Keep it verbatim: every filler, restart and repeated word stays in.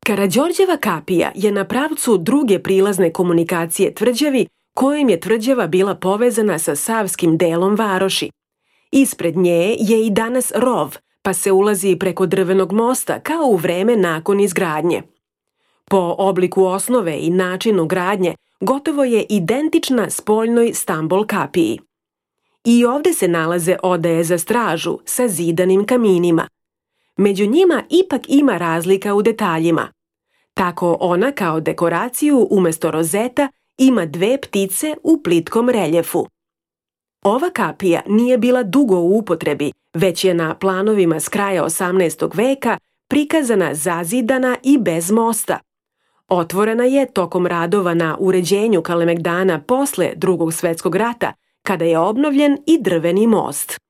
Karađorđeva kapija je na pravcu druge prilazne komunikacije tvrđavi kojim je tvrđava bila povezana sa savskim delom varoši. Ispred nje je i danas rov, pa se ulazi preko drvenog mosta kao u vreme nakon izgradnje. Po obliku osnove i načinu gradnje gotovo je identična spoljnoj Stambol kapiji. I ovde se nalaze odaje za stražu sa zidanim kaminima. Među njima ipak ima razlika u detaljima. Tako ona kao dekoraciju umesto rozeta ima dve ptice u plitkom reljefu. Ova kapija nije bila dugo u upotrebi, već je na planovima s kraja osamnaestog veka prikazana zazidana i bez mosta. Otvorena je tokom radova na uređenju Kalemegdana posle Drugog svetskog rata, kada je obnovljen i drveni most.